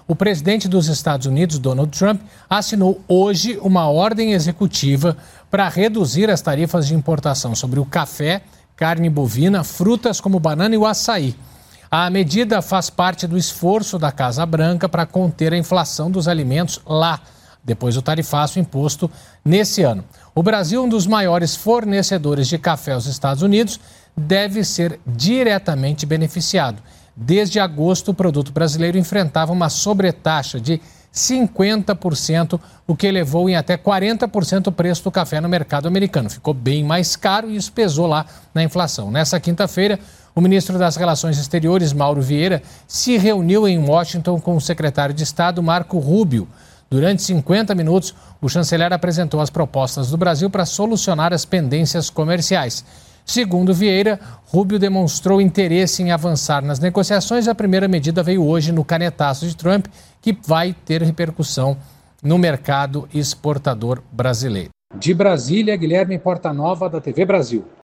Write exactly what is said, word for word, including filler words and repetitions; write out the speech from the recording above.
O presidente dos Estados Unidos, Donald Trump, assinou hoje uma ordem executiva para reduzir as tarifas de importação sobre o café, carne bovina, frutas como banana e o açaí. A medida faz parte do esforço da Casa Branca para conter a inflação dos alimentos lá, depois do tarifaço imposto nesse ano. O Brasil, um dos maiores fornecedores de café aos Estados Unidos, deve ser diretamente beneficiado. Desde agosto, o produto brasileiro enfrentava uma sobretaxa de cinquenta por cento, o que elevou em até quarenta por cento o preço do café no mercado americano. Ficou bem mais caro e isso pesou lá na inflação. Nessa quinta-feira, o ministro das Relações Exteriores, Mauro Vieira, se reuniu em Washington com o secretário de Estado, Marco Rubio. Durante cinquenta minutos, o chanceler apresentou as propostas do Brasil para solucionar as pendências comerciais. Segundo Vieira, Rubio demonstrou interesse em avançar nas negociações. A primeira medida veio hoje no canetaço de Trump, que vai ter repercussão no mercado exportador brasileiro. De Brasília, Guilherme Portanova, da T V Brasil.